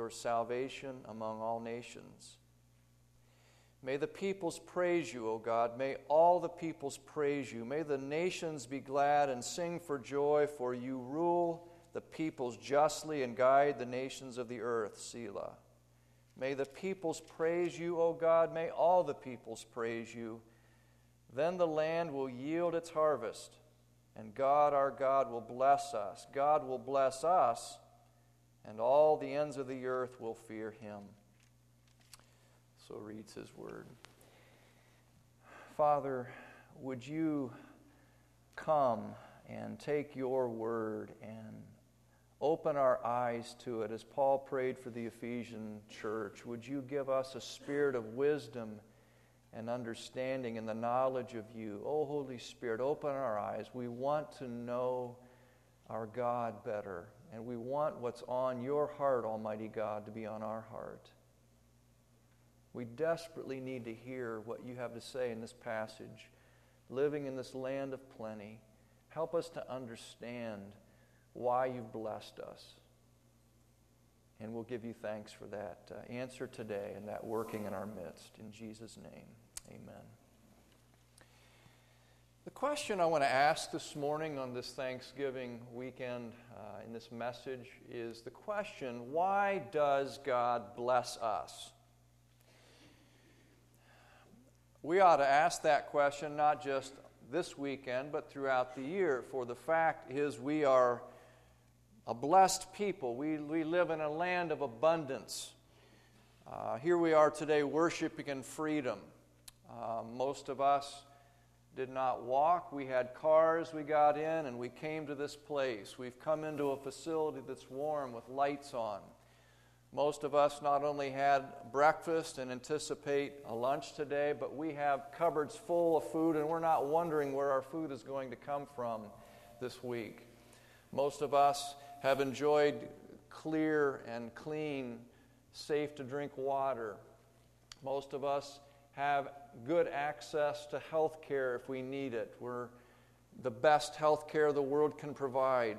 your salvation among all nations. May the peoples praise you, O God. May all the peoples praise you. May the nations be glad and sing for joy, for you rule the peoples justly and guide the nations of the earth. Selah. May the peoples praise you, O God. May all the peoples praise you. Then the land will yield its harvest, and God, our God, will bless us. God will bless us, and all the ends of the earth will fear him. So reads his word. Father, would you come and take your word and open our eyes to it as Paul prayed for the Ephesian church? Would you give us a spirit of wisdom and understanding and the knowledge of you? Oh, Holy Spirit, open our eyes. We want to know our God better, and we want what's on your heart, Almighty God, to be on our heart. We desperately need to hear what you have to say in this passage. Living in this land of plenty, help us to understand why you've blessed us. And we'll give you thanks for that answer today and that working in our midst. In Jesus' name, amen. The question I want to ask this morning on this Thanksgiving weekend in this message is the question, why does God bless us? We ought to ask that question not just this weekend, but throughout the year. For the fact is, we are a blessed people. We live in a land of abundance. Here we are today worshiping in freedom. Most of us did not walk. We had cars we got in, and we came to this place. We've come into a facility that's warm with lights on. Most of us not only had breakfast and anticipate a lunch today, but we have cupboards full of food, and we're not wondering where our food is going to come from this week. Most of us have enjoyed clear and clean, safe-to-drink water. Most of us have good access to health care if we need it. We're the best health care the world can provide.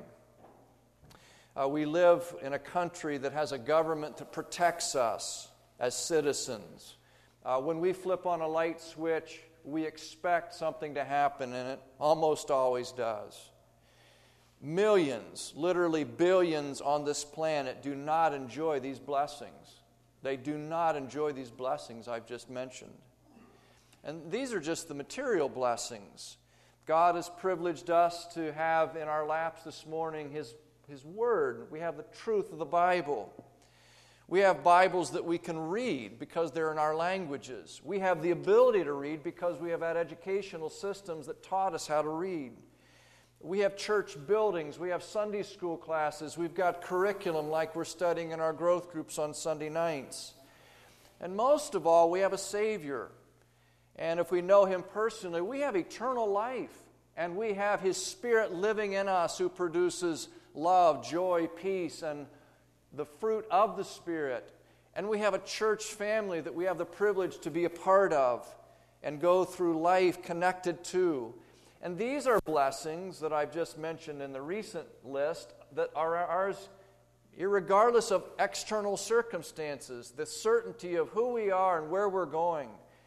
We live in a country that has a government that protects us as citizens. When we flip on a light switch, we expect something to happen, and it almost always does. Millions, literally billions on this planet do not enjoy these blessings. They do not enjoy these blessings I've just mentioned. And these are just the material blessings. God has privileged us to have in our laps this morning His Word. We have the truth of the Bible. We have Bibles that we can read because they're in our languages. We have the ability to read because we have had educational systems that taught us how to read. We have church buildings. We have Sunday school classes. We've got curriculum like we're studying in our growth groups on Sunday nights. And most of all, we have a Savior. And if we know Him personally, we have eternal life. And we have His Spirit living in us who produces love, joy, peace, and the fruit of the Spirit. And we have a church family that we have the privilege to be a part of and go through life connected to. And these are blessings that I've just mentioned in the recent list that are ours irregardless of external circumstances, the certainty of who we are and where we're going.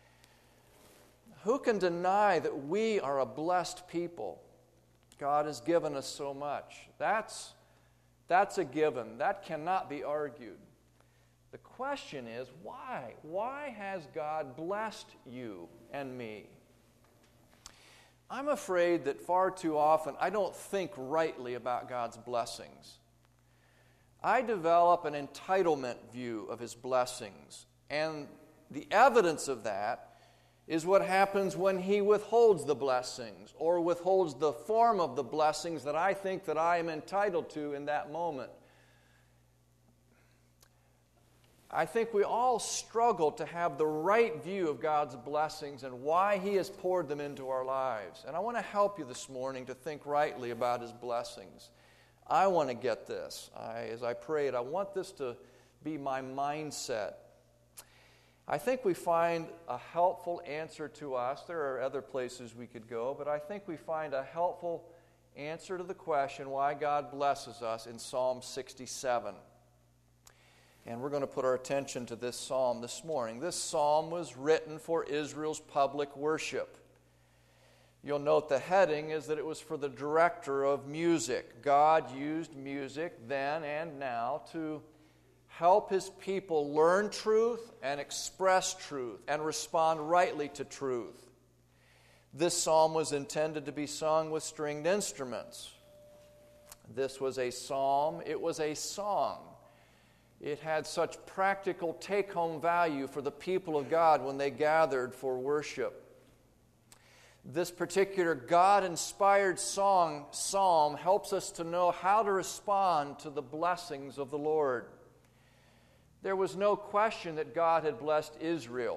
Who can deny that we are a blessed people? God has given us so much. That's a given. That cannot be argued. The question is, why? Why has God blessed you and me? I'm afraid that far too often I don't think rightly about God's blessings. I develop an entitlement view of His blessings, and the evidence of that is what happens when He withholds the blessings or withholds the form of the blessings that I think that I am entitled to in that moment. I think we all struggle to have the right view of God's blessings and why He has poured them into our lives. And I want to help you this morning to think rightly about His blessings. I want to get this. As I prayed, I want this to be my mindset. I think we find a helpful answer to us. There are other places we could go, but I think we find a helpful answer to the question why God blesses us in Psalm 67. And we're going to put our attention to this psalm this morning. This psalm was written for Israel's public worship. You'll note the heading is that it was for the director of music. God used music then and now to help His people learn truth and express truth and respond rightly to truth. This psalm was intended to be sung with stringed instruments. This was a psalm. It was a song. It had such practical take-home value for the people of God when they gathered for worship. This particular God-inspired psalm helps us to know how to respond to the blessings of the Lord. There was no question that God had blessed Israel.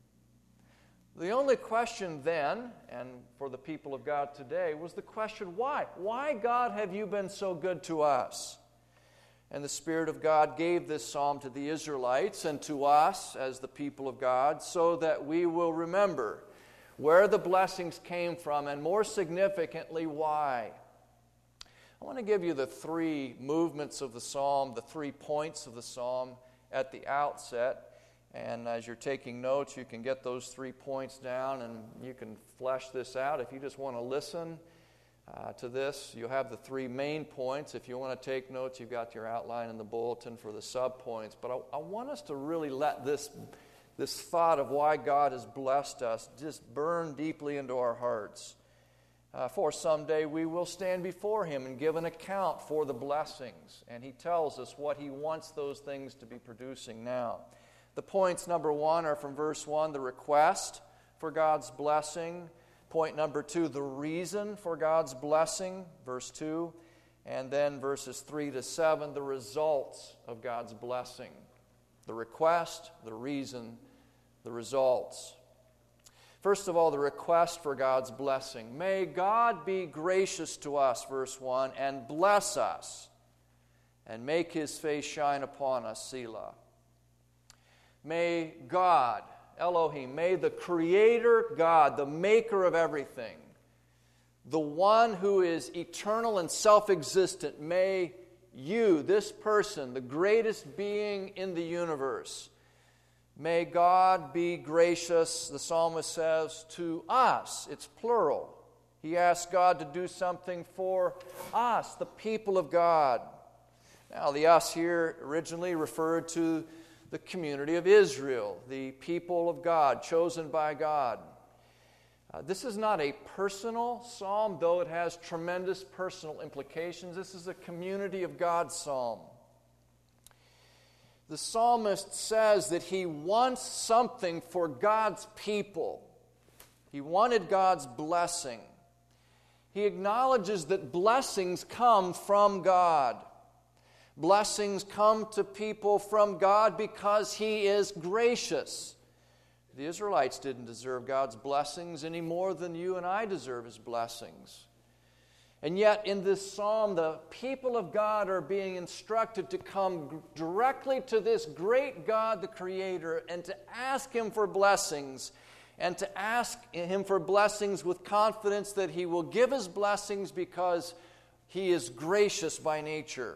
The only question then, and for the people of God today, was the question, why? Why, God, have you been so good to us? And the Spirit of God gave this psalm to the Israelites and to us as the people of God so that we will remember where the blessings came from, and more significantly, why. I want to give you the three movements of the psalm, the 3 points of the psalm at the outset. And as you're taking notes, you can get those 3 points down and you can flesh this out. If you just want to listen to this, you'll have the 3 main points. If you want to take notes, you've got your outline in the bulletin for the sub-points. But I want us to really let this thought of why God has blessed us just burn deeply into our hearts. For someday we will stand before Him and give an account for the blessings. And He tells us what He wants those things to be producing now. The points, number 1, are from verse 1, the request for God's blessing. Point number 2, the reason for God's blessing, verse 2. And then verses 3 to 7, the results of God's blessing. The request, the reason, the results. First of all, the request for God's blessing. May God be gracious to us, verse 1, and bless us, and make His face shine upon us, Selah. May God, Elohim, may the Creator God, the maker of everything, the one who is eternal and self-existent, may you, this person, the greatest being in the universe, may God be gracious, the psalmist says, to us. It's plural. He asks God to do something for us, the people of God. Now, the us here originally referred to the community of Israel, the people of God, chosen by God. This is not a personal psalm, though it has tremendous personal implications. This is a community of God psalm. The psalmist says that he wants something for God's people. He wanted God's blessing. He acknowledges that blessings come from God. Blessings come to people from God because He is gracious. The Israelites didn't deserve God's blessings any more than you and I deserve His blessings. And yet in this psalm, the people of God are being instructed to come directly to this great God, the Creator, and to ask Him for blessings, and to ask Him for blessings with confidence that He will give His blessings because He is gracious by nature.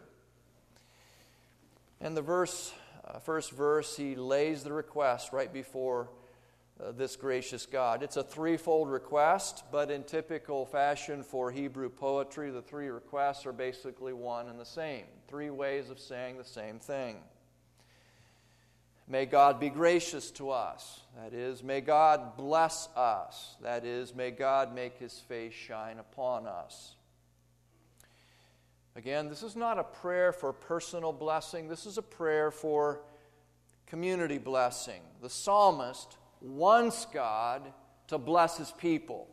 In the first verse, he lays the request right before this gracious God. It's a threefold request, but in typical fashion for Hebrew poetry, the 3 requests are basically one and the same. 3 ways of saying the same thing. May God be gracious to us. That is, may God bless us. That is, may God make His face shine upon us. Again, this is not a prayer for personal blessing. This is a prayer for community blessing. The psalmist wants God to bless His people.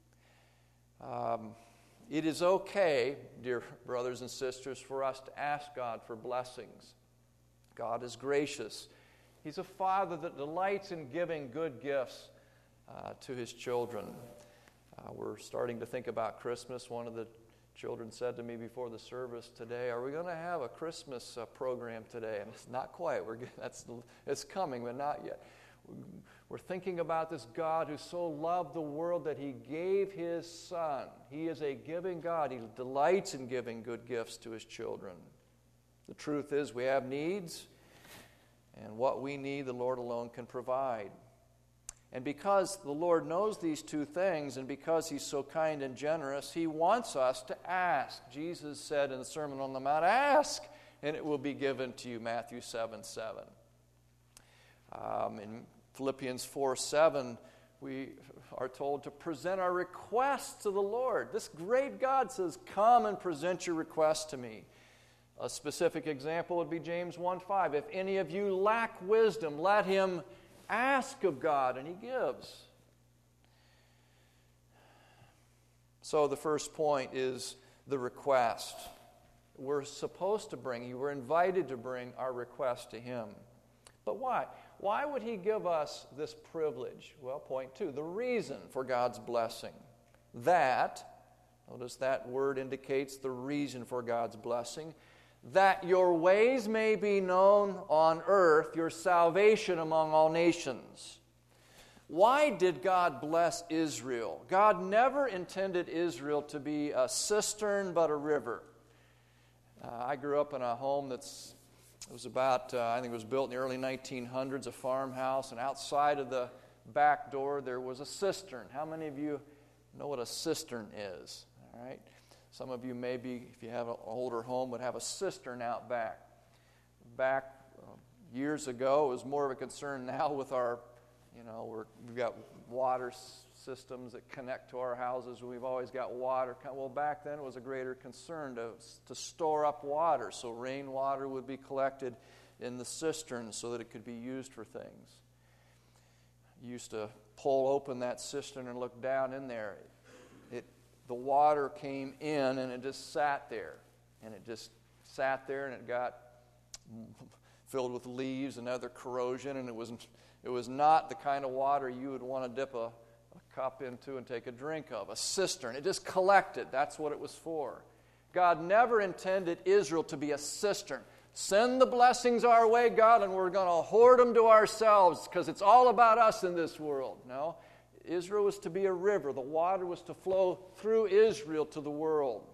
It is okay, dear brothers and sisters, for us to ask God for blessings. God is gracious. He's a Father that delights in giving good gifts to His children. We're starting to think about Christmas. One of the children said to me before the service today, "Are we going to have a Christmas program today?" And it's not quite. It's coming, but not yet. We're thinking about this God who so loved the world that He gave His Son. He is a giving God. He delights in giving good gifts to His children. The truth is we have needs, And what we need, the Lord alone can provide. And because the Lord knows these two things, and because He's so kind and generous, He wants us to ask. Jesus said in the Sermon on the Mount, "Ask, and it will be given to you," Matthew 7:7. In Philippians 4:7, we are told to present our requests to the Lord. This great God says, "Come and present your requests to me." A specific example would be James 1:5. "If any of you lack wisdom, let him ask of God, and He gives." So the first point is the request. We're supposed to bring, we're invited to bring our request to Him. But why? Why would He give us this privilege? Well, point two, the reason for God's blessing. Notice that word indicates the reason for God's blessing. "That your ways may be known on earth, your salvation among all nations." Why did God bless Israel? God never intended Israel to be a cistern but a river. I grew up in a home I think it was built in the early 1900s, a farmhouse, and outside of the back door there was a cistern. How many of you know what a cistern is? All right. Some of you maybe, if you have an older home, would have a cistern out back. Years ago, it was more of a concern. Now with our, we've got water systems that connect to our houses. We've always got water. Well, back then it was a greater concern to store up water. So rainwater would be collected in the cistern so that it could be used for things. You used to pull open that cistern and look down in there. The water came in and it just sat there. And it got filled with leaves and other corrosion. And it was not the kind of water you would want to dip a cup into and take a drink of. A cistern. It just collected. That's what it was for. God never intended Israel to be a cistern. Send the blessings our way, God, and we're going to hoard them to ourselves because it's all about us in this world. No. Israel was to be a river. The water was to flow through Israel to the world.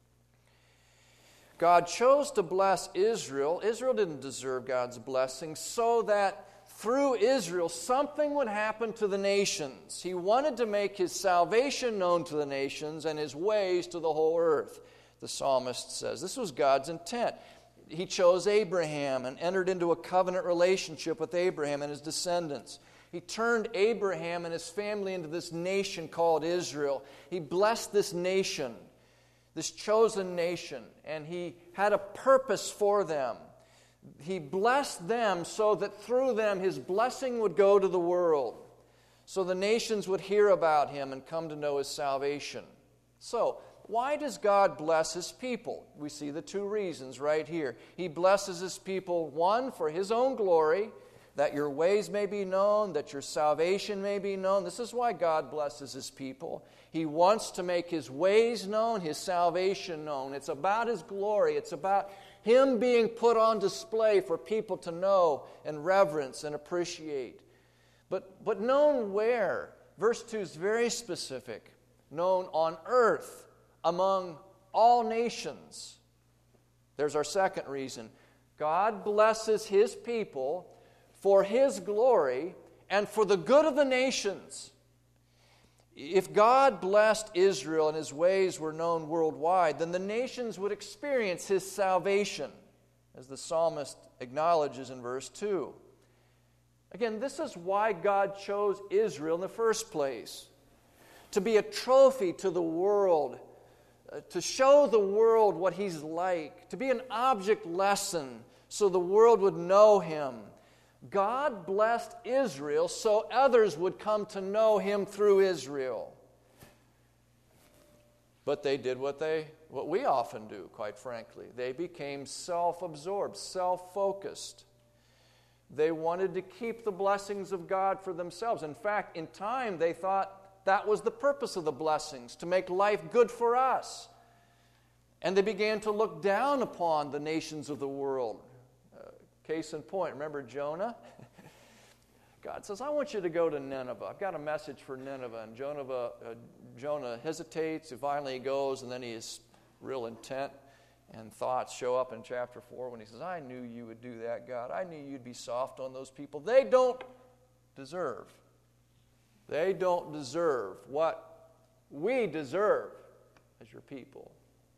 God chose to bless Israel. Israel didn't deserve God's blessing, so that through Israel something would happen to the nations. He wanted to make His salvation known to the nations and His ways to the whole earth, the psalmist says. This was God's intent. He chose Abraham and entered into a covenant relationship with Abraham and his descendants. He turned Abraham and his family into this nation called Israel. He blessed this nation, this chosen nation, and He had a purpose for them. He blessed them so that through them His blessing would go to the world, so the nations would hear about Him and come to know His salvation. So, why does God bless His people? We see the two reasons right here. He blesses His people, one, for His own glory, that your ways may be known, that your salvation may be known. This is why God blesses His people. He wants to make His ways known, His salvation known. It's about His glory. It's about Him being put on display for people to know and reverence and appreciate. But known where? Verse 2 is very specific. Known on earth among all nations. There's our second reason. God blesses His people for His glory and for the good of the nations. If God blessed Israel and His ways were known worldwide, then the nations would experience His salvation, as the psalmist acknowledges in verse 2. Again, this is why God chose Israel in the first place. To be a trophy to the world, to show the world what He's like, to be an object lesson so the world would know Him. God blessed Israel so others would come to know Him through Israel. But they did what we often do, quite frankly. They became self-absorbed, self-focused. They wanted to keep the blessings of God for themselves. In fact, in time, they thought that was the purpose of the blessings, to make life good for us. And they began to look down upon the nations of the world. Case in point, remember Jonah? God says, I want you to go to Nineveh. I've got a message for Nineveh. And Jonah hesitates, finally he goes, and then he is real intent. And thoughts show up in chapter 4 when he says, I knew you would do that, God. I knew you'd be soft on those people. They don't deserve. They don't deserve what we deserve as your people.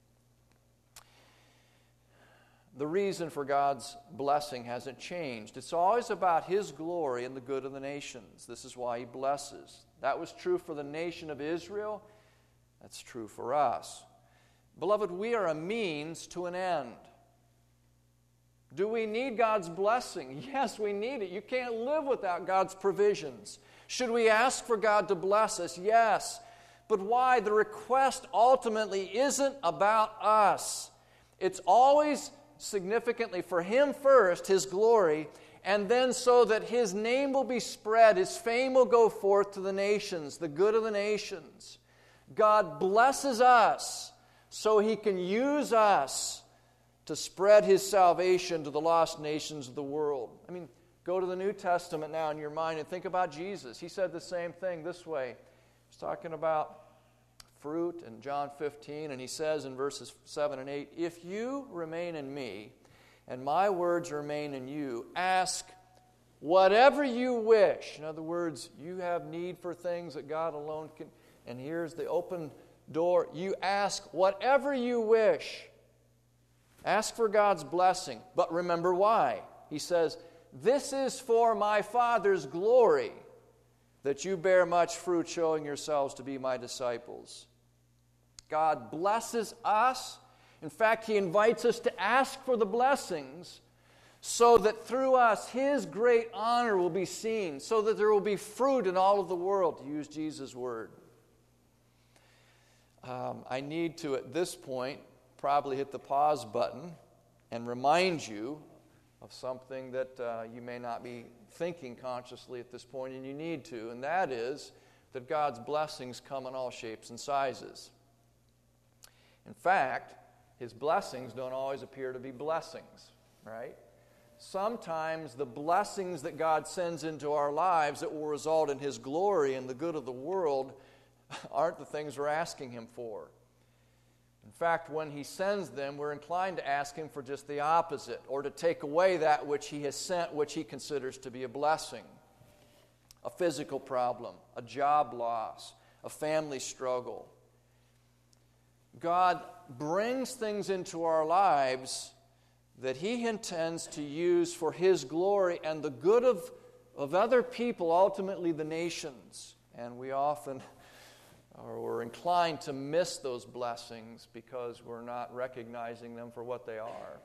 The reason for God's blessing hasn't changed. It's always about His glory and the good of the nations. This is why He blesses. That was true for the nation of Israel. That's true for us. Beloved, we are a means to an end. Do we need God's blessing? Yes, we need it. You can't live without God's provisions. Should we ask for God to bless us? Yes. But why? The request ultimately isn't about us. It's always significantly for Him first, His glory, and then so that His name will be spread, His fame will go forth to the nations, the good of the nations. God blesses us so He can use us to spread His salvation to the lost nations of the world. I mean, go to the New Testament now in your mind and think about Jesus. He said the same thing this way. He's talking about fruit in John 15, and He says in verses 7 and 8, if you remain in me, and my words remain in you, ask whatever you wish. In other words, you have need for things that God alone can. And here's the open door. You ask whatever you wish. Ask for God's blessing. But remember why. He says, this is for my Father's glory, that you bear much fruit, showing yourselves to be my disciples. God blesses us. In fact, He invites us to ask for the blessings so that through us His great honor will be seen, so that there will be fruit in all of the world, to use Jesus' word. I need to, at this point, probably hit the pause button and remind you of something that you may not be thinking consciously at this point, and you need to, and that is that God's blessings come in all shapes and sizes. In fact, His blessings don't always appear to be blessings, right? Sometimes the blessings that God sends into our lives that will result in His glory and the good of the world aren't the things we're asking Him for. In fact, when He sends them, we're inclined to ask Him for just the opposite, or to take away that which He has sent, which He considers to be a blessing. A physical problem, a job loss, a family struggle. God brings things into our lives that He intends to use for His glory and the good of other people, ultimately the nations. And we often we're inclined to miss those blessings because we're not recognizing them for what they are.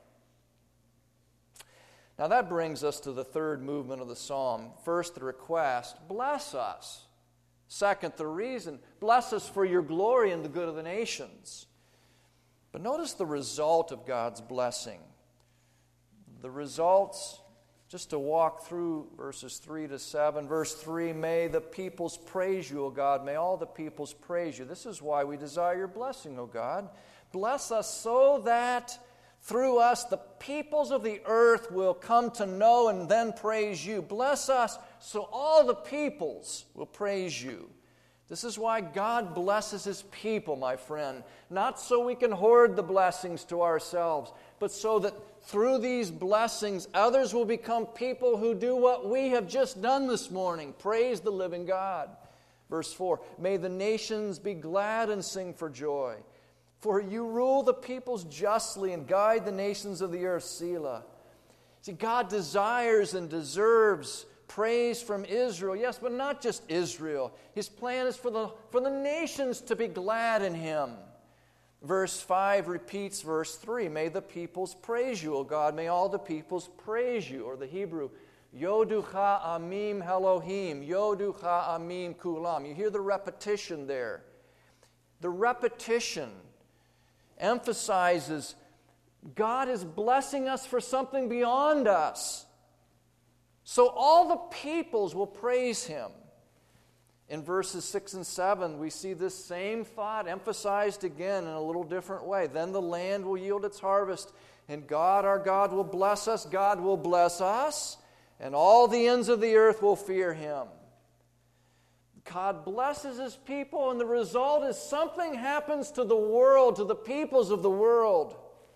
Now that brings us to the third movement of the psalm. First, the request, bless us. Second, the reason, bless us for your glory and the good of the nations. But notice the result of God's blessing. The results, just to walk through verses 3 to 7. Verse 3, may the peoples praise you, O God. May all the peoples praise you. This is why we desire your blessing, O God. Bless us so that through us the peoples of the earth will come to know and then praise you. Bless us so all the peoples will praise you. This is why God blesses His people, my friend. Not so we can hoard the blessings to ourselves, but so that through these blessings, others will become people who do what we have just done this morning. Praise the living God. Verse 4, may the nations be glad and sing for joy. For you rule the peoples justly and guide the nations of the earth, Selah. See, God desires and deserves praise from Israel, yes, but not just Israel. His plan is for the nations to be glad in Him. Verse 5 repeats verse 3. May the peoples praise you, O God. May all the peoples praise you. Or the Hebrew, Yoducha amim Elohim. Yoducha amim kulam. You hear the repetition there. The repetition emphasizes God is blessing us for something beyond us. So all the peoples will praise Him. In verses 6 and 7, we see this same thought emphasized again in a little different way. Then the land will yield its harvest, and God, our God, will bless us. God will bless us, and all the ends of the earth will fear Him. God blesses His people, and the result is something happens to the world, to the peoples of the world.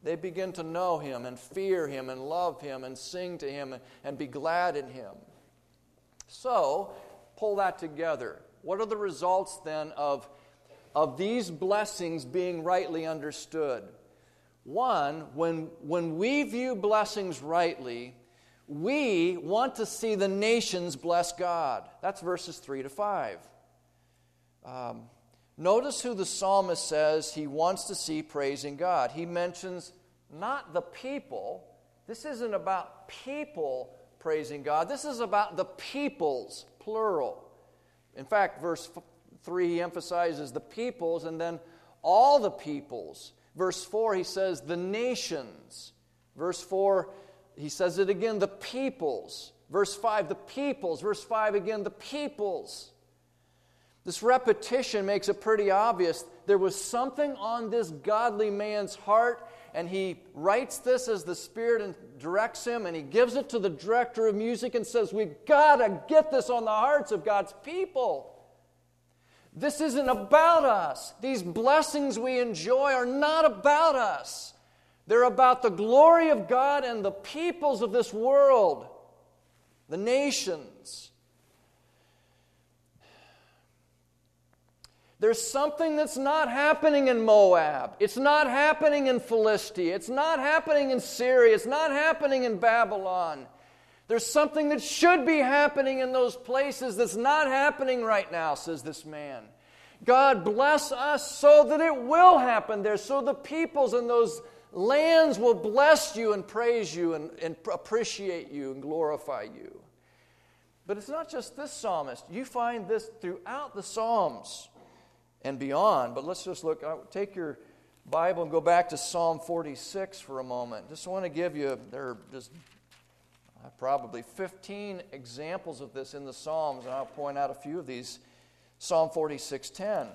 They begin to know Him and fear Him and love Him and sing to Him and be glad in Him. So, pull that together. What are the results then of these blessings being rightly understood? One, when we view blessings rightly, we want to see the nations bless God. That's verses 3 to 5. Notice who the psalmist says he wants to see praising God. He mentions not the people. This isn't about people praising God. This is about the peoples, plural. In fact, verse 3, he emphasizes the peoples and then all the peoples. Verse 4, he says the nations. Verse 4, he says it again, the peoples. Verse 5, the peoples. Verse 5 again, the peoples. This repetition makes it pretty obvious. There was something on this godly man's heart, and he writes this as the Spirit directs him, and he gives it to the director of music and says, we've got to get this on the hearts of God's people. This isn't about us. These blessings we enjoy are not about us. They're about the glory of God and the peoples of this world, the nations. There's something that's not happening in Moab. It's not happening in Philistia. It's not happening in Syria. It's not happening in Babylon. There's something that should be happening in those places that's not happening right now, says this man. God bless us so that it will happen there, so the peoples in those lands will bless you and praise you and appreciate you and glorify you. But it's not just this psalmist. You find this throughout the Psalms and beyond. But let's just look, take your Bible and go back to Psalm 46 for a moment. Just want to give you, there are just probably 15 examples of this in the Psalms, and I'll point out a few of these. Psalm 46:10.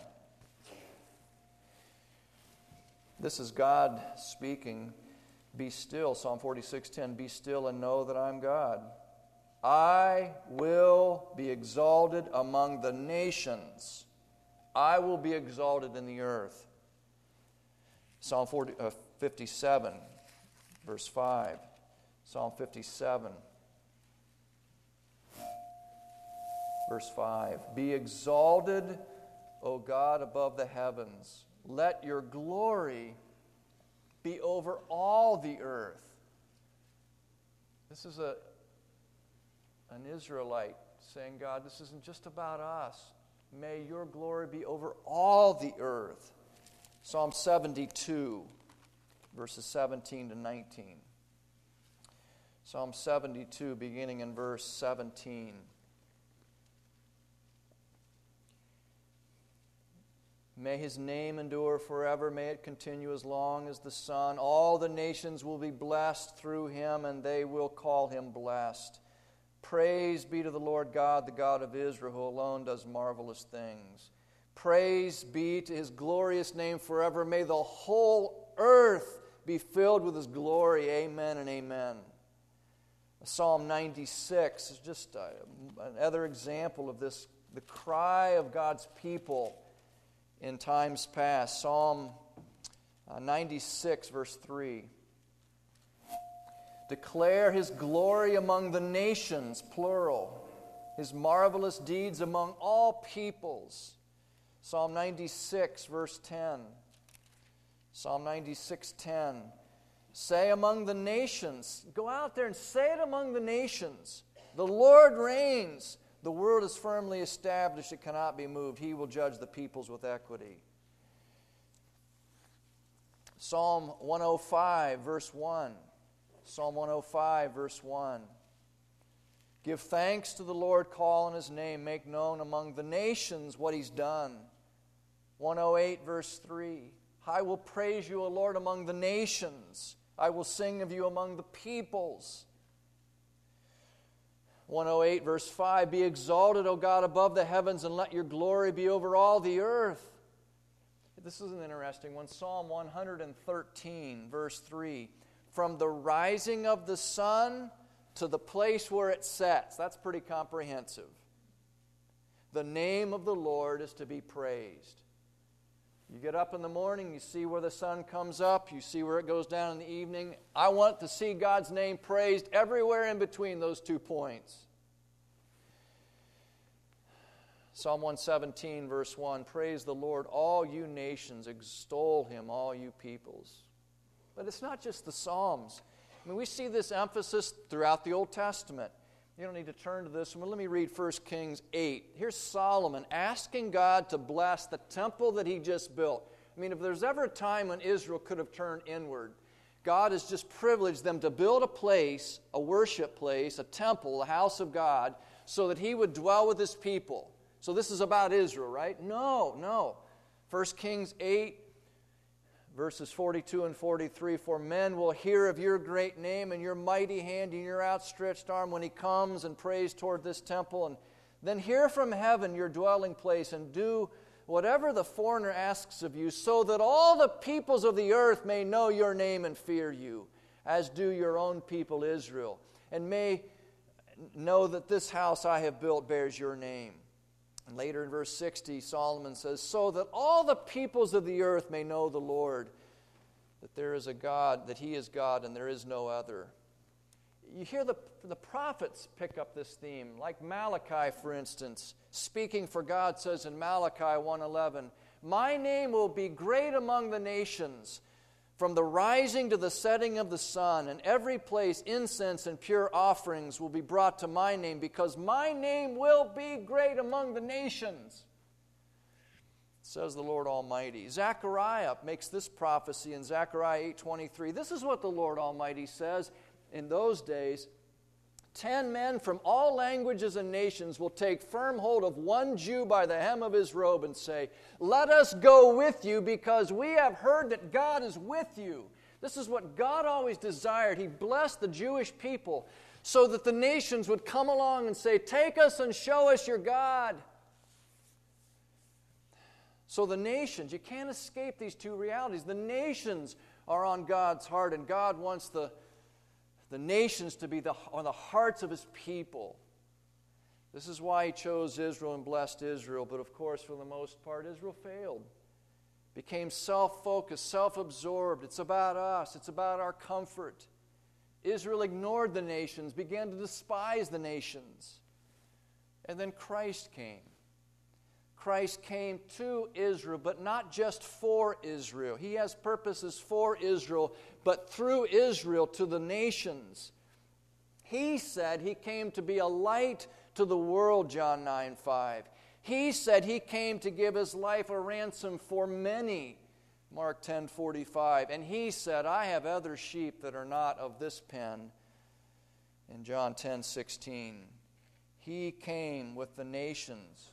This is God speaking. Be still, Psalm 46:10. Be still and know that I'm God. I will be exalted among the nations. I will be exalted in the earth. Psalm 57, verse 5. Psalm 57, verse 5. Be exalted, O God, above the heavens. Let your glory be over all the earth. This is an Israelite saying, God, this isn't just about us. May your glory be over all the earth. Psalm 72, verses 17 to 19. Psalm 72, beginning in verse 17. May his name endure forever. May it continue as long as the sun. All the nations will be blessed through him, and they will call him blessed. Praise be to the Lord God, the God of Israel, who alone does marvelous things. Praise be to his glorious name forever. May the whole earth be filled with his glory. Amen and amen. Psalm 96 is just another example of this, the cry of God's people in times past. Psalm 96, verse 3. Declare his glory among the nations, plural. His marvelous deeds among all peoples. Psalm 96, verse 10. Psalm 96:10. Say among the nations. Go out there and say it among the nations. The Lord reigns. The world is firmly established. It cannot be moved. He will judge the peoples with equity. Psalm 105, verse 1. Psalm 105, verse 1. Give thanks to the Lord, call on his name, make known among the nations what he's done. 108, verse 3. I will praise you, O Lord, among the nations. I will sing of you among the peoples. 108, verse 5. Be exalted, O God, above the heavens, and let your glory be over all the earth. This is an interesting one. Psalm 113, verse 3. From the rising of the sun to the place where it sets. That's pretty comprehensive. The name of the Lord is to be praised. You get up in the morning, you see where the sun comes up, you see where it goes down in the evening. I want to see God's name praised everywhere in between those 2 points. Psalm 117, verse 1, praise the Lord, all you nations, extol Him, all you peoples. But it's not just the Psalms. I mean, we see this emphasis throughout the Old Testament. You don't need to turn to this one. Let me read 1 Kings 8. Here's Solomon asking God to bless the temple that he just built. I mean, if there's ever a time when Israel could have turned inward, God has just privileged them to build a place, a worship place, a temple, a house of God, so that He would dwell with His people. So this is about Israel, right? No. 1 Kings 8, verses 42 and 43, for men will hear of your great name and your mighty hand and your outstretched arm when He comes and prays toward this temple. And then hear from heaven your dwelling place and do whatever the foreigner asks of you, so that all the peoples of the earth may know your name and fear you, as do your own people Israel, and may know that this house I have built bears your name. And later in verse 60, Solomon says, so that all the peoples of the earth may know the Lord, that there is a God, that He is God and there is no other. You hear the prophets pick up this theme, like Malachi, for instance, speaking for God, says in Malachi 1:11, my name will be great among the nations, from the rising to the setting of the sun, and every place incense and pure offerings will be brought to my name, because my name will be great among the nations, says the Lord Almighty. Zechariah makes this prophecy in Zechariah 8:23. This is what the Lord Almighty says, in those days, 10 men from all languages and nations will take firm hold of one Jew by the hem of his robe and say, let us go with you, because we have heard that God is with you. This is what God always desired. He blessed the Jewish people so that the nations would come along and say, take us and show us your God. So the nations, you can't escape these two realities. The nations are on God's heart, and God wants the nations to be on the hearts of His people. This is why He chose Israel and blessed Israel. But of course, for the most part, Israel failed. Became self-focused, self-absorbed. It's about us. It's about our comfort. Israel ignored the nations, began to despise the nations. And then Christ came. Christ came to Israel, but not just for Israel. He has purposes for Israel, but through Israel to the nations. He said He came to be a light to the world, John 9:5. He said He came to give His life a ransom for many, Mark 10:45. And He said, I have other sheep that are not of this pen, in John 10:16. He came with the nations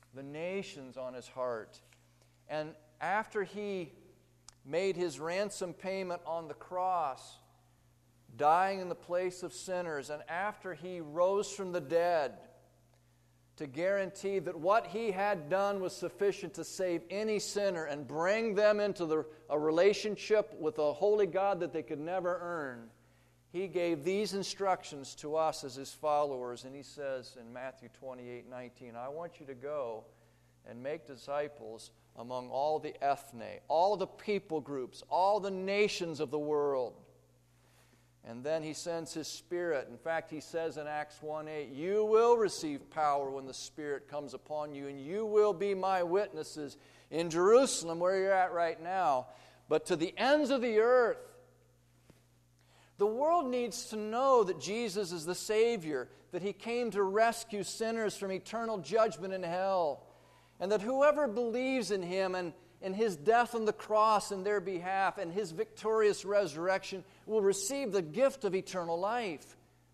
on His heart. And after He made His ransom payment on the cross, dying in the place of sinners, and after He rose from the dead to guarantee that what He had done was sufficient to save any sinner and bring them into a relationship with a holy God that they could never earn, He gave these instructions to us as His followers. And He says in Matthew 28:19, I want you to go and make disciples among all the ethne, all the people groups, all the nations of the world. And then He sends His Spirit. In fact, He says in Acts 1:8, you will receive power when the Spirit comes upon you, and you will be my witnesses in Jerusalem, where you're at right now, but to the ends of the earth. The world needs to know that Jesus is the Savior, that He came to rescue sinners from eternal judgment in hell, and that whoever believes in Him and in His death on the cross in their behalf and His victorious resurrection will receive the gift of eternal life.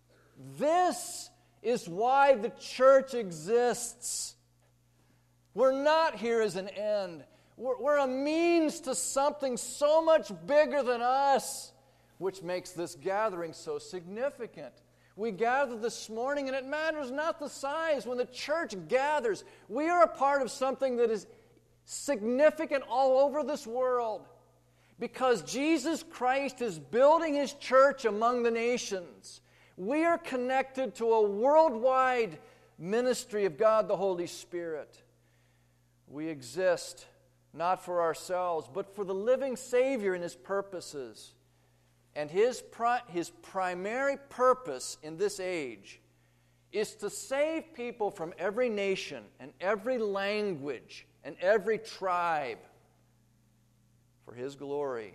This is why the church exists. We're not here as an end. We're a means to something so much bigger than us, which makes this gathering so significant. We gather this morning, and it matters not the size. When the church gathers, we are a part of something that is significant all over this world, because Jesus Christ is building His church among the nations. We are connected to a worldwide ministry of God the Holy Spirit. We exist not for ourselves, but for the living Savior and His purposes. And His primary purpose in this age is to save people from every nation and every language and every tribe for His glory.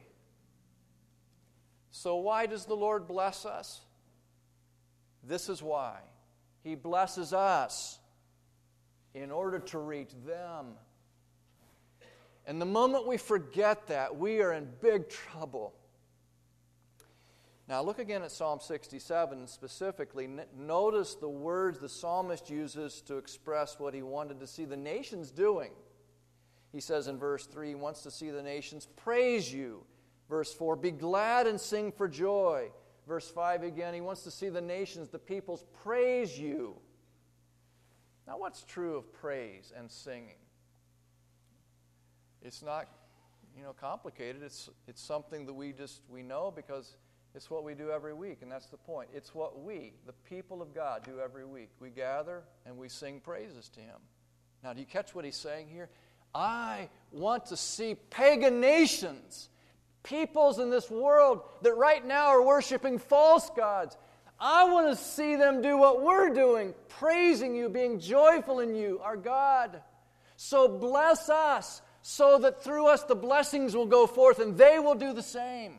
So why does the Lord bless us? This is why. He blesses us in order to reach them. And the moment we forget that, we are in big trouble. Now look again at Psalm 67 specifically. Notice the words the psalmist uses to express what he wanted to see the nations doing. He says in verse 3, he wants to see the nations praise you. Verse 4, be glad and sing for joy. Verse 5 again, he wants to see the nations, the peoples, praise you. Now what's true of praise and singing? It's not, complicated. It's something that we know because it's what we do every week, and that's the point. It's what we, the people of God, do every week. We gather and we sing praises to Him. Now, do you catch what he's saying here? I want to see pagan nations, peoples in this world that right now are worshiping false gods. I want to see them do what we're doing, praising you, being joyful in you, our God. So bless us, so that through us the blessings will go forth and they will do the same.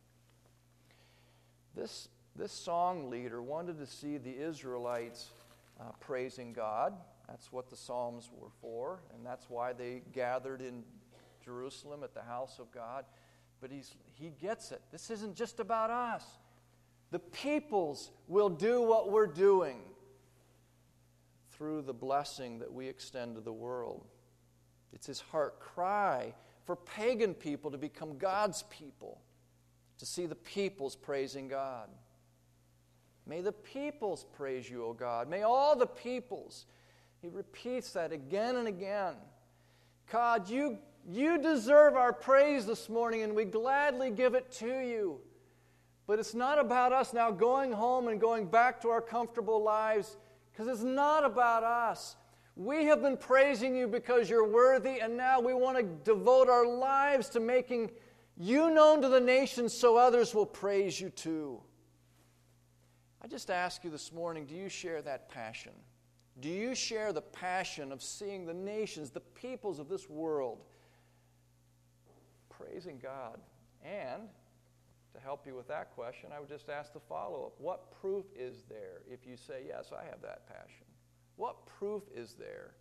This song leader wanted to see the Israelites praising God. That's what the Psalms were for, and that's why they gathered in Jerusalem at the house of God. But he gets it. This isn't just about us. The peoples will do what we're doing through the blessing that we extend to the world. It's his heart cry for pagan people to become God's people, to see the peoples praising God. May the peoples praise you, O God. May all the peoples. He repeats that again and again. God, you deserve our praise this morning, and we gladly give it to you. But it's not about us now going home and going back to our comfortable lives, because it's not about us. We have been praising you because you're worthy, and now we want to devote our lives to making you known to the nations so others will praise you too. I just ask you this morning, do you share that passion? Do you share the passion of seeing the nations, the peoples of this world, praising God? And to help you with that question, I would just ask the follow-up. What proof is there if you say, yes, I have that passion? What proof is there?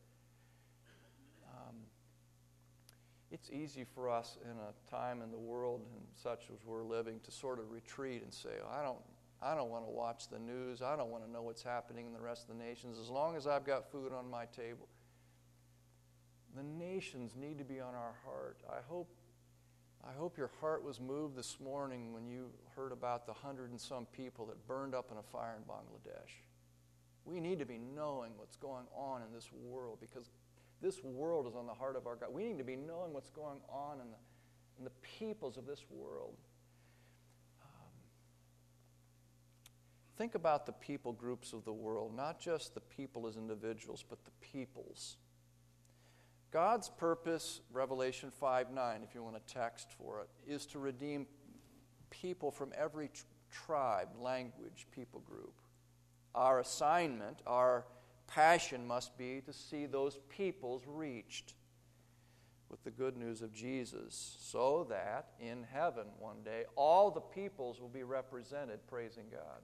It's easy for us in a time in the world and such as we're living to sort of retreat and say, I don't want to watch the news. I don't want to know what's happening in the rest of the nations. As long as I've got food on my table. The nations need to be on our heart. I hope your heart was moved this morning when you heard about the 100 and some people that burned up in a fire in Bangladesh. We need to be knowing what's going on in this world, because this world is on the heart of our God. We need to be knowing what's going on in the peoples of this world. Think about the people groups of the world, not just the people as individuals, but the peoples. God's purpose, Revelation 5:9, if you want a text for it, is to redeem people from every tribe, language, people group. Our assignment, our passion must be to see those peoples reached with the good news of Jesus, so that in heaven one day all the peoples will be represented praising God.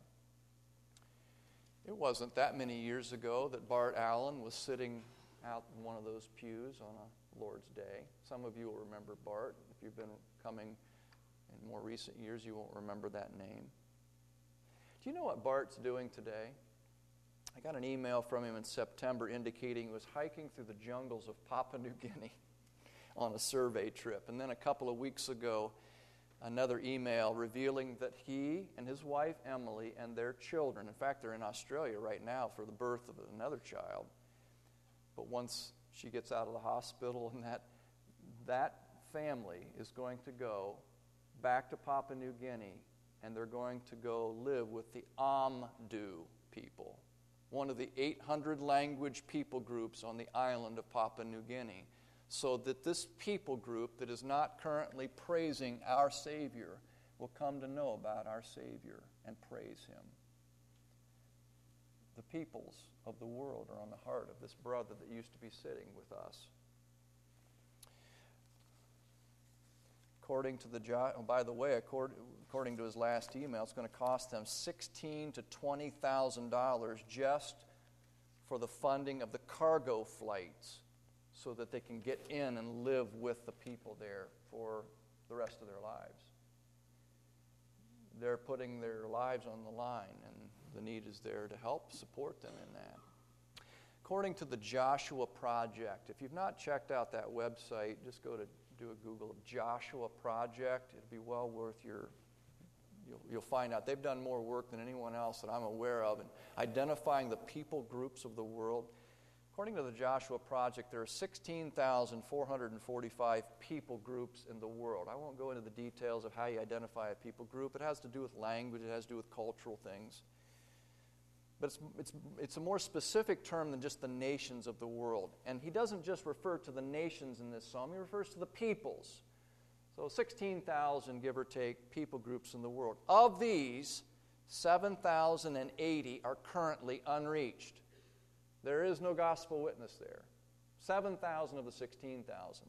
It wasn't that many years ago that Bart Allen was sitting out in one of those pews on a Lord's Day. Some of you will remember Bart. If you've been coming in more recent years, you won't remember that name. Do you know what Bart's doing today? I got an email from him in September indicating he was hiking through the jungles of Papua New Guinea on a survey trip. And then a couple of weeks ago, another email revealing that he and his wife Emily and their children, in fact, they're in Australia right now for the birth of another child. But once she gets out of the hospital, and that family is going to go back to Papua New Guinea, and they're going to go live with the Amdu people, one of the 800 language people groups on the island of Papua New Guinea. so that this people group that is not currently praising our Savior will come to know about our Savior and praise Him. The peoples of the world are on the heart of this brother that used to be sitting with us. According to according to his last email, it's going to cost them $16,000 to $20,000 just for the funding of the cargo flights so that they can get in and live with the people there for the rest of their lives. They're putting their lives on the line, and the need is there to help support them in that. According to the Joshua Project, if you've not checked out that website, just do a Google of Joshua Project. It'll be well worth you'll find out. They've done more work than anyone else that I'm aware of in identifying the people groups of the world. According to the Joshua Project, there are 16,445 people groups in the world. I won't go into the details of how you identify a people group. It has to do with language. It has to do with cultural things. But it's a more specific term than just the nations of the world. And he doesn't just refer to the nations in this psalm. He refers to the peoples. So 16,000, give or take, people groups in the world. Of these, 7,080 are currently unreached. There is no gospel witness there. 7,000 of the 16,000.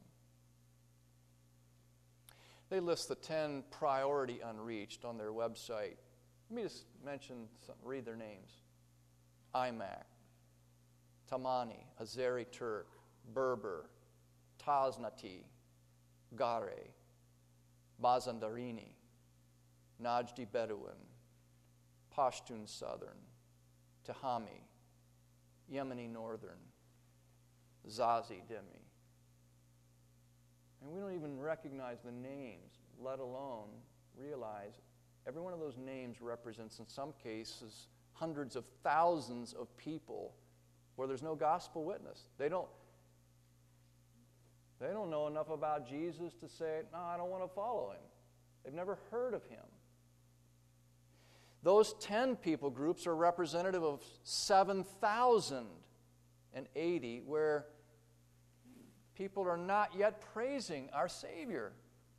They list the 10 priority unreached on their website. Let me just read their names. Imak, Tamani, Azeri Turk, Berber, Taznati, Gare, Mazandarini, Najdi Bedouin, Pashtun Southern, Tehami, Yemeni Northern, Zazi Demi. And we don't even recognize the names, let alone realize every one of those names represents, in some cases, hundreds of thousands of people where there's no gospel witness. They don't know enough about Jesus to say, no, I don't want to follow Him. They've never heard of Him. Those 10 people groups are representative of 7,080 where people are not yet praising our Savior.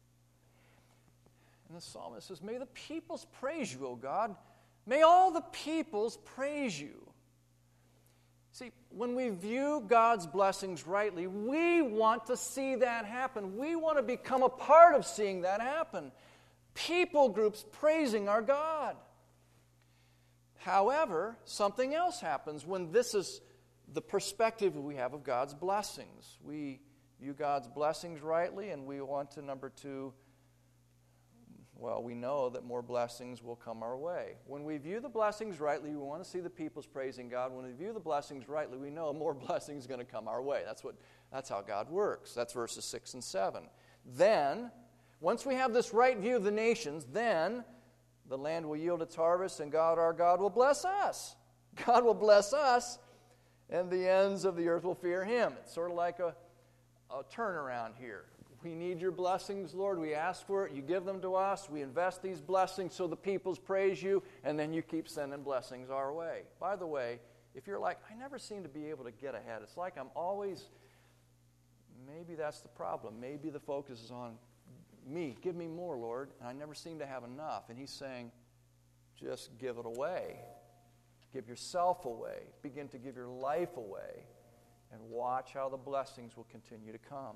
And the psalmist says, may the peoples praise you, O God. May all the peoples praise you. See, when we view God's blessings rightly, we want to see that happen. We want to become a part of seeing that happen. People groups praising our God. However, something else happens when this is the perspective we have of God's blessings. We view God's blessings rightly, and we want to, number two, we know that more blessings will come our way. When we view the blessings rightly, we want to see the peoples praising God. When we view the blessings rightly, we know more blessings are going to come our way. That's how God works. That's verses 6 and 7. Then, once we have this right view of the nations, then the land will yield its harvest, and God, our God, will bless us. God will bless us, and the ends of the earth will fear Him. It's sort of like a turnaround here. We need your blessings, Lord. We ask for it. You give them to us. We invest these blessings so the peoples praise you, and then you keep sending blessings our way. By the way, if you're like, I never seem to be able to get ahead. It's like I'm always, maybe that's the problem. Maybe the focus is on me. Give me more, Lord. And I never seem to have enough. And He's saying, just give it away. Give yourself away. Begin to give your life away. And watch how the blessings will continue to come.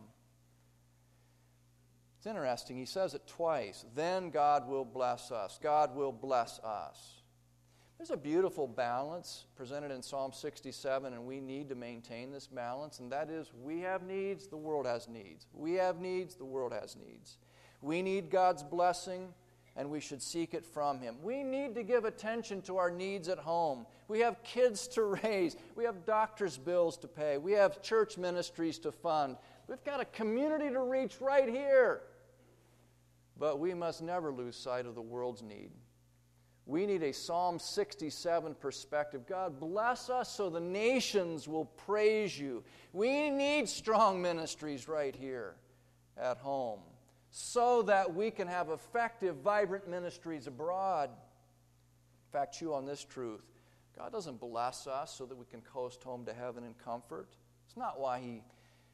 It's interesting. He says it twice. Then God will bless us. God will bless us. There's a beautiful balance presented in Psalm 67, and we need to maintain this balance, and that is we have needs, the world has needs. We have needs, the world has needs. We need God's blessing, and we should seek it from Him. We need to give attention to our needs at home. We have kids to raise. We have doctor's bills to pay. We have church ministries to fund. We've got a community to reach right here. But we must never lose sight of the world's need. We need a Psalm 67 perspective. God, bless us so the nations will praise you. We need strong ministries right here at home so that we can have effective, vibrant ministries abroad. In fact, chew on this truth. God doesn't bless us so that we can coast home to heaven in comfort. It's not why He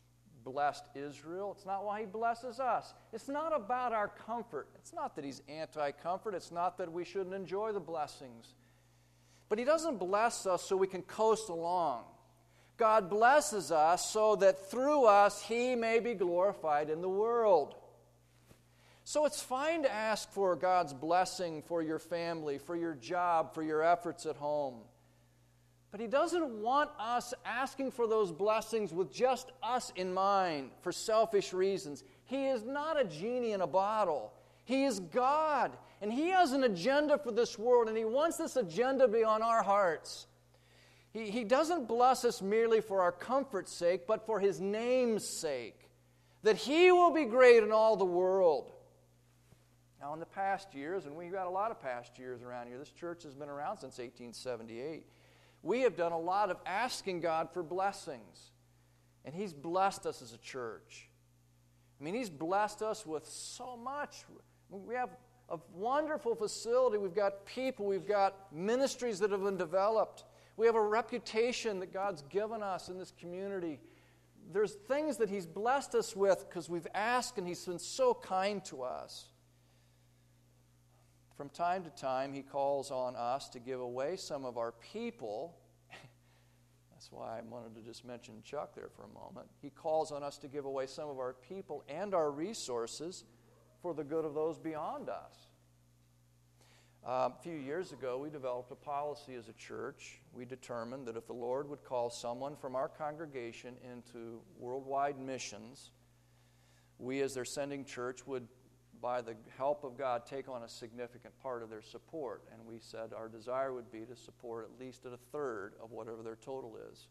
blessed Israel. It's not why he blesses us. It's not about our comfort. It's not that he's anti-comfort. It's not that we shouldn't enjoy the blessings. But he doesn't bless us so we can coast along. God blesses us so that through us he may be glorified in the world. So it's fine to ask for God's blessing for your family, for your job, for your efforts at home. But he doesn't want us asking for those blessings with just us in mind for selfish reasons. He is not a genie in a bottle. He is God, and he has an agenda for this world, and he wants this agenda to be on our hearts. He doesn't bless us merely for our comfort's sake, but for his name's sake, that he will be great in all the world. Now, in the past years, and we've got a lot of past years around here, this church has been around since 1878, we have done a lot of asking God for blessings, and he's blessed us as a church. I mean, he's blessed us with so much. We have a wonderful facility. We've got people. We've got ministries that have been developed. We have a reputation that God's given us in this community. There's things that he's blessed us with because we've asked, and he's been so kind to us. From time to time, he calls on us to give away some of our people. That's why I wanted to just mention Chuck there for a moment. He calls on us to give away some of our people and our resources for the good of those beyond us. A few years ago, we developed a policy as a church. We determined that if the Lord would call someone from our congregation into worldwide missions, we as their sending church would, by the help of God, take on a significant part of their support. And we said our desire would be to support at least at a third of whatever their total is.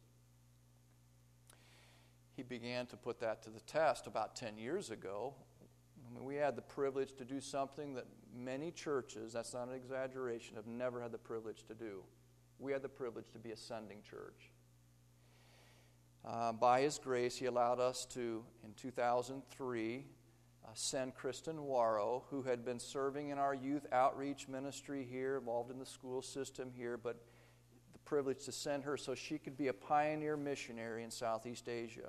He began to put that to the test about 10 years ago. I mean, we had the privilege to do something that many churches, that's not an exaggeration, have never had the privilege to do. We had the privilege to be a sending church. By his grace, he allowed us to, in 2003, send Kristen Warrow, who had been serving in our youth outreach ministry here, involved in the school system here, but the privilege to send her so she could be a pioneer missionary in Southeast Asia,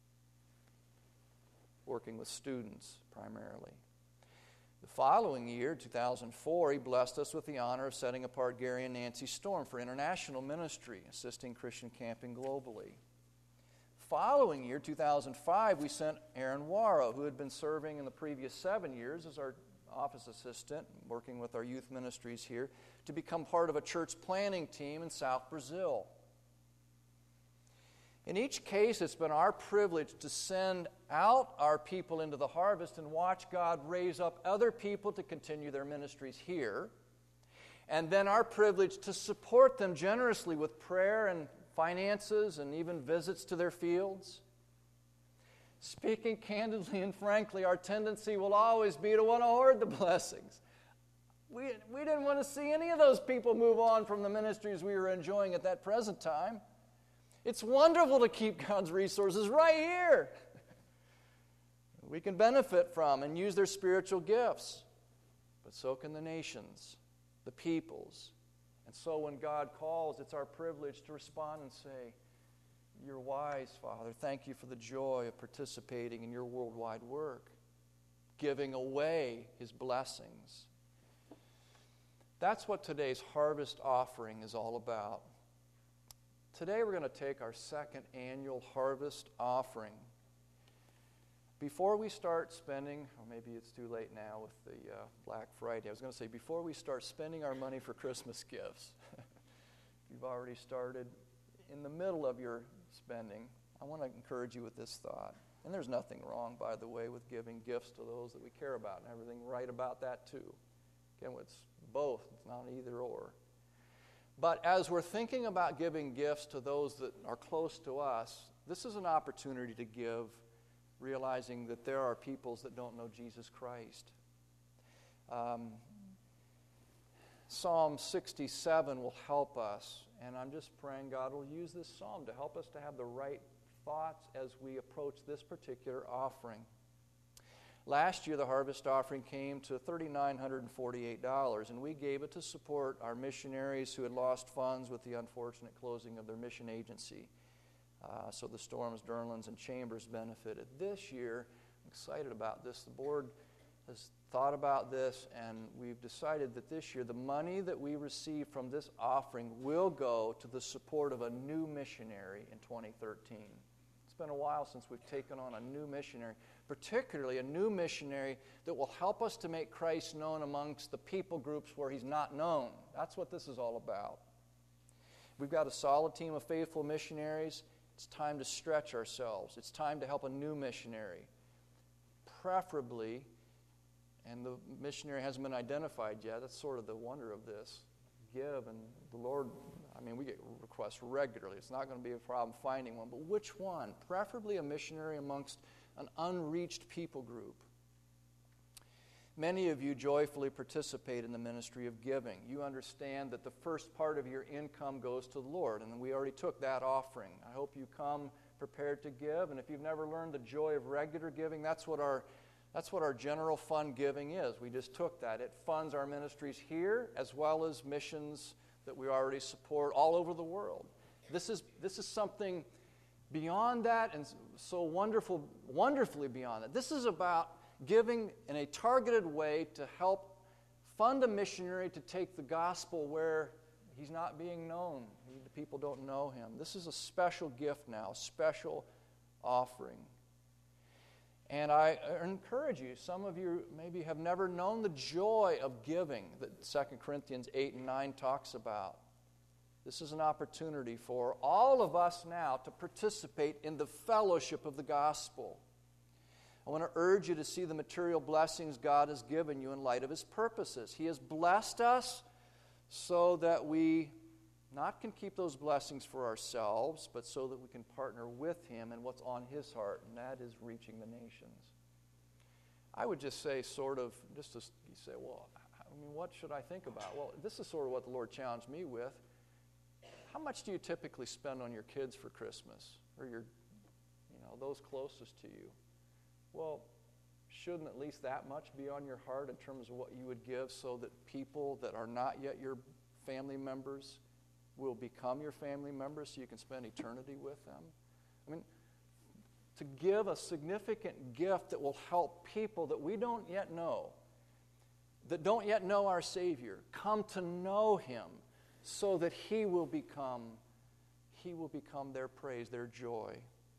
working with students primarily. The following year, 2004, he blessed us with the honor of setting apart Gary and Nancy Storm for international ministry, assisting Christian camping globally. Following year, 2005, we sent Aaron Warrow, who had been serving in the previous 7 years as our office assistant, working with our youth ministries here, to become part of a church planning team in South Brazil. In each case, it's been our privilege to send out our people into the harvest and watch God raise up other people to continue their ministries here, and then our privilege to support them generously with prayer and finances and even visits to their fields. Speaking candidly and frankly, our tendency will always be to want to hoard the blessings. We didn't want to see any of those people move on from the ministries we were enjoying at that present time. It's wonderful to keep God's resources right here. We can benefit from and use their spiritual gifts, but so can the nations, the peoples. And so when God calls, it's our privilege to respond and say, "You're wise, Father. Thank you for the joy of participating in your worldwide work, giving away his blessings." That's what today's harvest offering is all about. Today we're going to take our second annual harvest offering. Before we start spending, or maybe it's too late now with the Black Friday, I was going to say before we start spending our money for Christmas gifts, you've already started in the middle of your spending, I want to encourage you with this thought. And there's nothing wrong, by the way, with giving gifts to those that we care about and everything right about that too. Again, it's both, it's not either or. But as we're thinking about giving gifts to those that are close to us, this is an opportunity to give, realizing that there are peoples that don't know Jesus Christ. Psalm 67 will help us, and I'm just praying God will use this psalm to help us to have the right thoughts as we approach this particular offering. Last year, the harvest offering came to $3,948, and we gave it to support our missionaries who had lost funds with the unfortunate closing of their mission agency. So the Storms, Durnlands, and Chambers benefited. This year, I'm excited about this. The board has thought about this, and we've decided that this year the money that we receive from this offering will go to the support of a new missionary in 2013. It's been a while since we've taken on a new missionary, particularly a new missionary that will help us to make Christ known amongst the people groups where he's not known. That's what this is all about. We've got a solid team of faithful missionaries. It's time to stretch ourselves. It's time to help a new missionary. Preferably, and the missionary hasn't been identified yet, that's sort of the wonder of this. Give, and the Lord, we get requests regularly. It's not going to be a problem finding one, but which one? Preferably a missionary amongst an unreached people group. Many of you joyfully participate in the ministry of giving. You understand that the first part of your income goes to the Lord, and we already took that offering. I hope you come prepared to give, and if you've never learned the joy of regular giving, that's what our general fund giving is. We just took that. It funds our ministries here as well as missions that we already support all over the world. This is something beyond that, and so wonderfully beyond that. This is about giving in a targeted way to help fund a missionary to take the gospel where he's not being known. The people don't know him. This is a special gift now, a special offering. And I encourage you, some of you maybe have never known the joy of giving that 2 Corinthians 8 and 9 talks about. This is an opportunity for all of us now to participate in the fellowship of the gospel. I want to urge you to see the material blessings God has given you in light of his purposes. He has blessed us so that we not can keep those blessings for ourselves, but so that we can partner with him in what's on his heart, and that is reaching the nations. I would just say you say, well, what should I think about? Well, this is sort of what the Lord challenged me with. How much do you typically spend on your kids for Christmas, or those closest to you? Well, shouldn't at least that much be on your heart in terms of what you would give so that people that are not yet your family members will become your family members so you can spend eternity with them? To give a significant gift that will help people that we don't yet know, that don't yet know our Savior, come to know him so that he will become their praise, their joy.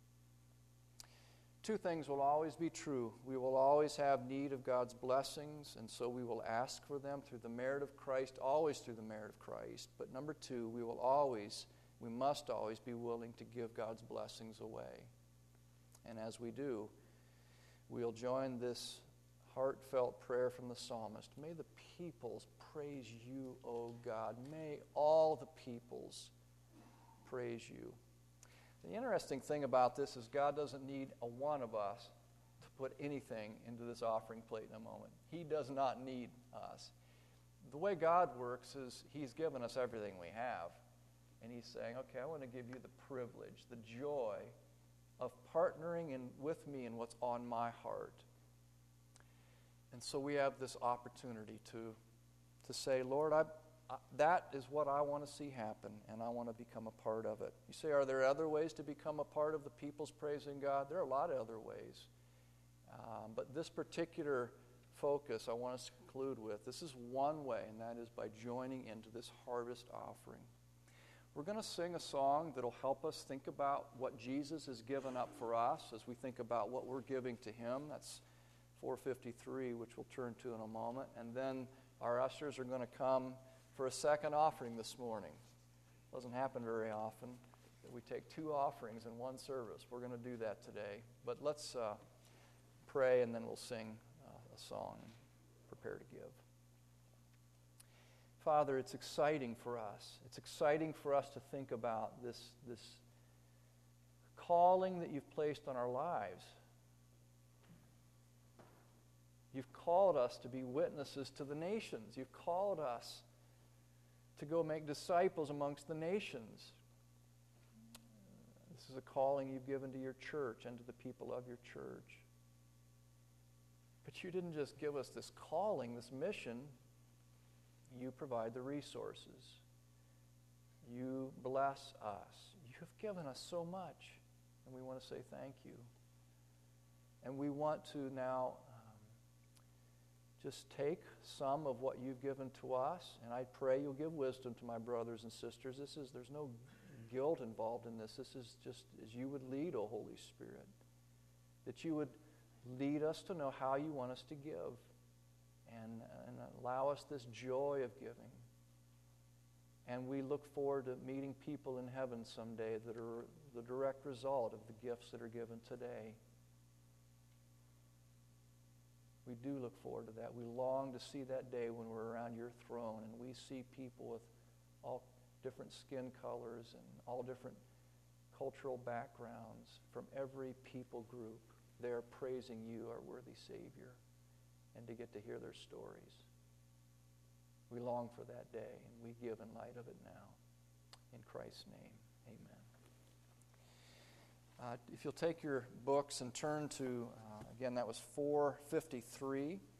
Two things will always be true. We will always have need of God's blessings, and so we will ask for them through the merit of Christ, always through the merit of Christ. But number two, we must always be willing to give God's blessings away. And as we do, we'll join this heartfelt prayer from the psalmist. May the peoples praise you, O God. May all the peoples praise you. The interesting thing about this is God doesn't need a one of us to put anything into this offering plate in a moment. He does not need us. The way God works is he's given us everything we have. And he's saying, okay, I want to give you the privilege, the joy of partnering with me in what's on my heart. And so we have this opportunity to say, Lord, that is what I want to see happen, and I want to become a part of it. You say, are there other ways to become a part of the people's praising God? There are a lot of other ways. But this particular focus I want to conclude with, this is one way, and that is by joining into this harvest offering. We're going to sing a song that will help us think about what Jesus has given up for us as we think about what we're giving to him. That's 453, which we'll turn to in a moment. And then our ushers are going to come for a second offering this morning. It doesn't happen very often that we take two offerings in one service. We're going to do that today. But let's pray, and then we'll sing a song and prepare to give. Father, it's exciting for us. It's exciting for us to think about this calling that you've placed on our lives. You've called us to be witnesses to the nations. You've called us to go make disciples amongst the nations. This is a calling you've given to your church and to the people of your church. But you didn't just give us this calling, this mission. You provide the resources. You bless us. have given us so much, and we want to say thank you. And we want to now just take some of what you've given to us, and I pray you'll give wisdom to my brothers and sisters. There's no guilt involved in this. This is just as you would lead, O Holy Spirit, that you would lead us to know how you want us to give, and allow us this joy of giving. And we look forward to meeting people in heaven someday that are the direct result of the gifts that are given today. We do look forward to that. We long to see that day when we're around your throne and we see people with all different skin colors and all different cultural backgrounds from every people group there praising you, our worthy Savior, and to get to hear their stories. We long for that day, and we give in light of it now. In Christ's name, amen. If you'll take your books and turn to, again, that was 453.